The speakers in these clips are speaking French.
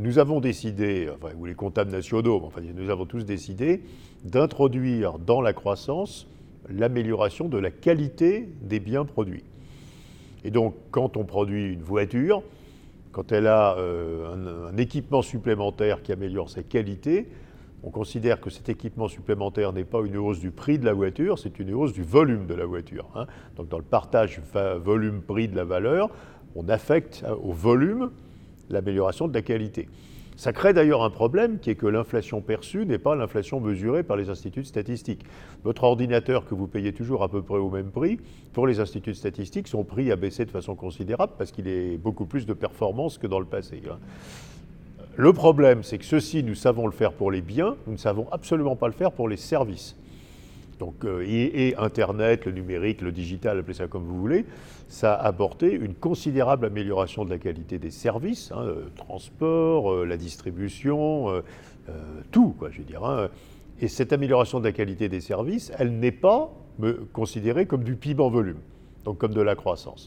nous avons décidé, enfin, ou les comptables nationaux, enfin, nous avons tous décidé d'introduire dans la croissance l'amélioration de la qualité des biens produits. Et donc, quand on produit une voiture, quand elle a un équipement supplémentaire qui améliore sa qualité, on considère que cet équipement supplémentaire n'est pas une hausse du prix de la voiture, c'est une hausse du volume de la voiture. Hein. Donc dans le partage volume-prix de la valeur, on affecte au volume l'amélioration de la qualité. Ça crée d'ailleurs un problème qui est que l'inflation perçue n'est pas l'inflation mesurée par les instituts statistiques. Votre ordinateur que vous payez toujours à peu près au même prix, pour les instituts statistiques, son prix a baissé de façon considérable parce qu'il est beaucoup plus de performance que dans le passé. Hein. Le problème, c'est que ceci, nous savons le faire pour les biens, nous ne savons absolument pas le faire pour les services. Donc, et Internet, le numérique, le digital, appelez ça comme vous voulez, ça a apporté une considérable amélioration de la qualité des services, hein, le transport, la distribution, tout, quoi, je veux dire. Hein. Et cette amélioration de la qualité des services, elle n'est pas considérée comme du PIB en volume, donc comme de la croissance.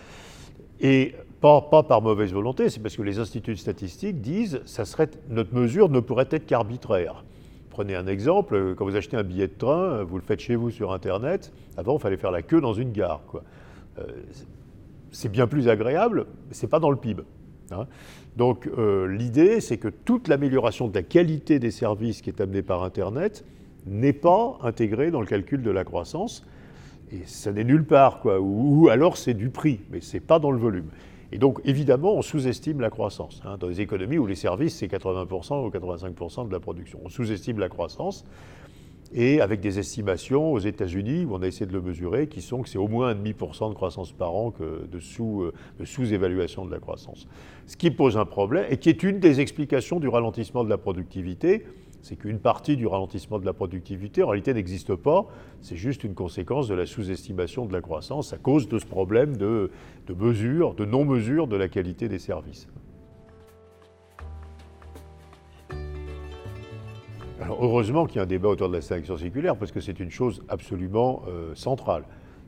Et pas par mauvaise volonté, c'est parce que les instituts statistiques disent que notre mesure ne pourrait être qu'arbitraire. Prenez un exemple, quand vous achetez un billet de train, vous le faites chez vous sur Internet. Avant, il fallait faire la queue dans une gare, quoi. C'est bien plus agréable, mais ce n'est pas dans le PIB. Hein. Donc l'idée, c'est que toute l'amélioration de la qualité des services qui est amenée par Internet n'est pas intégrée dans le calcul de la croissance. Et ça n'est nulle part, quoi. Ou alors c'est du prix, mais ce n'est pas dans le volume. Et donc, évidemment, on sous-estime la croissance. Hein, dans les économies où les services, c'est 80% ou 85% de la production. On sous-estime la croissance. Et avec des estimations aux États-Unis, où on a essayé de le mesurer, qui sont que c'est au moins 0,5% de croissance par an de sous-évaluation de la croissance. Ce qui pose un problème, et qui est une des explications du ralentissement de la productivité, c'est qu'une partie du ralentissement de la productivité, en réalité, n'existe pas. C'est juste une conséquence de la sous-estimation de la croissance à cause de ce problème de mesure, de non-mesure de la qualité des services. Alors, heureusement qu'il y a un débat autour de la stagnation séculaire, parce que c'est une chose absolument centrale.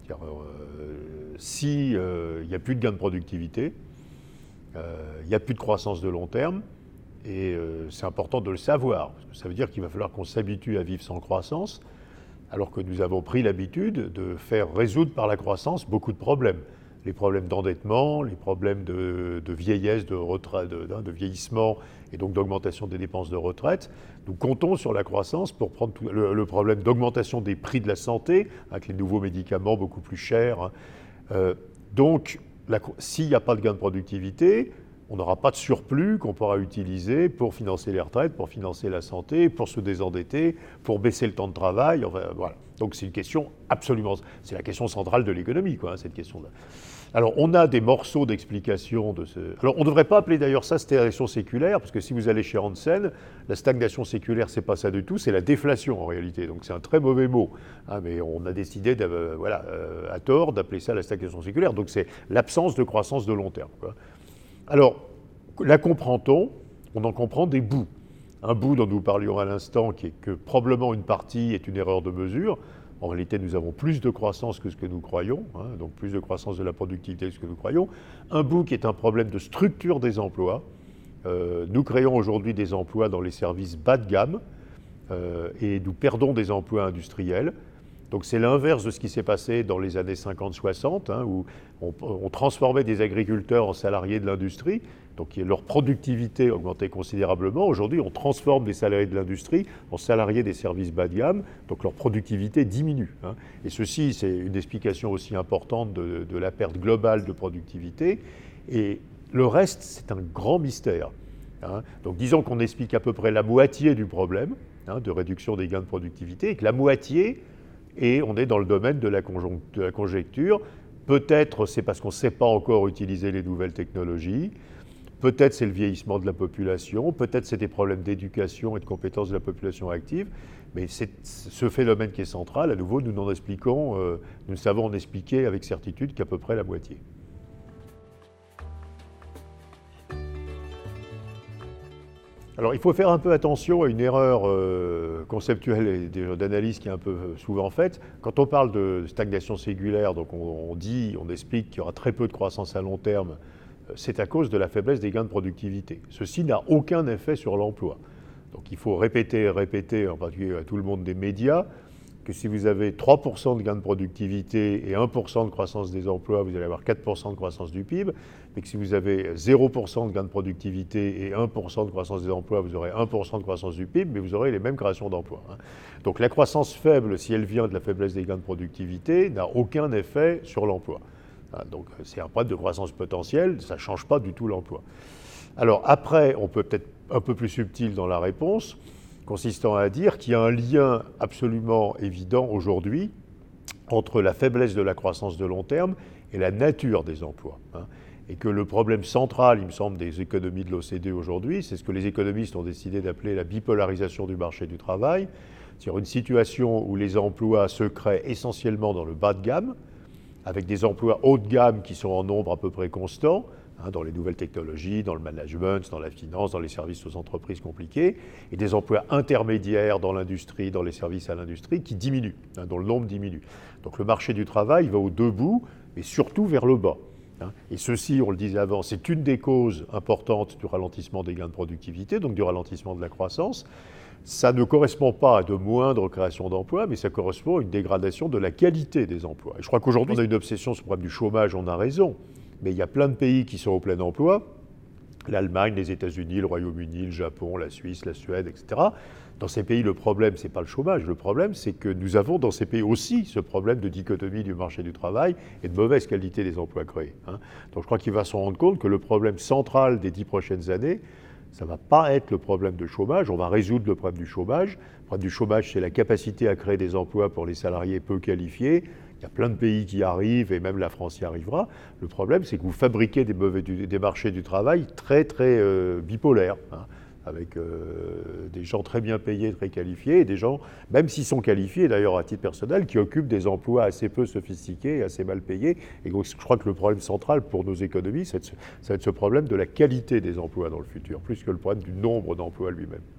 S'il n'y a plus de gain de productivité, il n'y a plus de croissance de long terme, et c'est important de le savoir, parce que ça veut dire qu'il va falloir qu'on s'habitue à vivre sans croissance, alors que nous avons pris l'habitude de faire résoudre par la croissance beaucoup de problèmes. Les problèmes d'endettement, les problèmes de vieillesse, de vieillissement, et donc d'augmentation des dépenses de retraite. Nous comptons sur la croissance pour prendre le problème d'augmentation des prix de la santé, avec les nouveaux médicaments beaucoup plus chers. Donc, s'il n'y a pas de gain de productivité, on n'aura pas de surplus qu'on pourra utiliser pour financer les retraites, pour financer la santé, pour se désendetter, pour baisser le temps de travail. Enfin, voilà. Donc c'est une question absolument... C'est la question centrale de l'économie, quoi, hein, cette question-là. Alors on a des morceaux d'explication de ce... Alors on ne devrait pas appeler d'ailleurs ça stagnation séculaire, parce que si vous allez chez Hansen, la stagnation séculaire, c'est pas ça du tout, c'est la déflation en réalité. Donc c'est un très mauvais mot. Hein, mais on a décidé, à tort, d'appeler ça la stagnation séculaire. Donc c'est l'absence de croissance de long terme, quoi. Alors, la comprend-on? On en comprend des bouts. Un bout dont nous parlions à l'instant, qui est que probablement une partie est une erreur de mesure. En réalité, nous avons plus de croissance que ce que nous croyons, hein, donc plus de croissance de la productivité que ce que nous croyons. Un bout qui est un problème de structure des emplois. Nous créons aujourd'hui des emplois dans les services bas de gamme et nous perdons des emplois industriels. Donc c'est l'inverse de ce qui s'est passé dans les années 50-60, hein, où on transformait des agriculteurs en salariés de l'industrie, donc leur productivité augmentait considérablement. Aujourd'hui, on transforme des salariés de l'industrie en salariés des services bas de gamme, donc leur productivité diminue. Hein. Et ceci, c'est une explication aussi importante de la perte globale de productivité. Et le reste, c'est un grand mystère. Hein. Donc disons qu'on explique à peu près la moitié du problème, hein, de réduction des gains de productivité, et que la moitié... Et on est dans le domaine de la conjecture. Peut-être c'est parce qu'on ne sait pas encore utiliser les nouvelles technologies. Peut-être c'est le vieillissement de la population. Peut-être c'est des problèmes d'éducation et de compétences de la population active. Mais c'est ce phénomène qui est central. À nouveau, nous ne savons en expliquer avec certitude qu'à peu près la moitié. Alors, il faut faire un peu attention à une erreur conceptuelle et d'analyse qui est un peu souvent faite. Quand on parle de stagnation séculaire, donc on explique qu'il y aura très peu de croissance à long terme c'est à cause de la faiblesse des gains de productivité. Ceci n'a aucun effet sur l'emploi. Donc il faut répéter, en particulier à tout le monde des médias, que si vous avez 3% de gains de productivité et 1% de croissance des emplois, vous allez avoir 4% de croissance du PIB, mais que si vous avez 0% de gains de productivité et 1% de croissance des emplois, vous aurez 1% de croissance du PIB, mais vous aurez les mêmes créations d'emplois. Donc la croissance faible, si elle vient de la faiblesse des gains de productivité, n'a aucun effet sur l'emploi. Donc c'est un problème de croissance potentielle, ça ne change pas du tout l'emploi. Alors après, on peut peut-être un peu plus subtil dans la réponse, consistant à dire qu'il y a un lien absolument évident aujourd'hui entre la faiblesse de la croissance de long terme et la nature des emplois. Et que le problème central, il me semble, des économies de l'OCDE aujourd'hui, c'est ce que les économistes ont décidé d'appeler la bipolarisation du marché du travail, c'est-à-dire une situation où les emplois se créent essentiellement dans le bas de gamme, avec des emplois haut de gamme qui sont en nombre à peu près constant, dans les nouvelles technologies, dans le management, dans la finance, dans les services aux entreprises compliquées, et des emplois intermédiaires dans l'industrie, dans les services à l'industrie, qui diminuent, dont le nombre diminue. Donc le marché du travail va aux deux bouts, mais surtout vers le bas. Et ceci, on le disait avant, c'est une des causes importantes du ralentissement des gains de productivité, donc du ralentissement de la croissance. Ça ne correspond pas à de moindres créations d'emplois, mais ça correspond à une dégradation de la qualité des emplois. Et je crois qu'aujourd'hui, on a une obsession sur le problème du chômage, on a raison. Mais il y a plein de pays qui sont au plein emploi, l'Allemagne, les États-Unis, le Royaume-Uni, le Japon, la Suisse, la Suède, etc. Dans ces pays, le problème, ce n'est pas le chômage. Le problème, c'est que nous avons dans ces pays aussi ce problème de dichotomie du marché du travail et de mauvaise qualité des emplois créés. Donc je crois qu'il va se rendre compte que le problème central des 10 prochaines années, ça ne va pas être le problème de chômage. On va résoudre le problème du chômage. Le problème du chômage, c'est la capacité à créer des emplois pour les salariés peu qualifiés. Il y a plein de pays qui arrivent, et même la France y arrivera. Le problème, c'est que vous fabriquez des marchés du travail très, très bipolaires, avec des gens très bien payés, très qualifiés, et des gens, même s'ils sont qualifiés, d'ailleurs à titre personnel, qui occupent des emplois assez peu sophistiqués et assez mal payés. Et donc, je crois que le problème central pour nos économies, ça va être ce problème de la qualité des emplois dans le futur, plus que le problème du nombre d'emplois lui-même.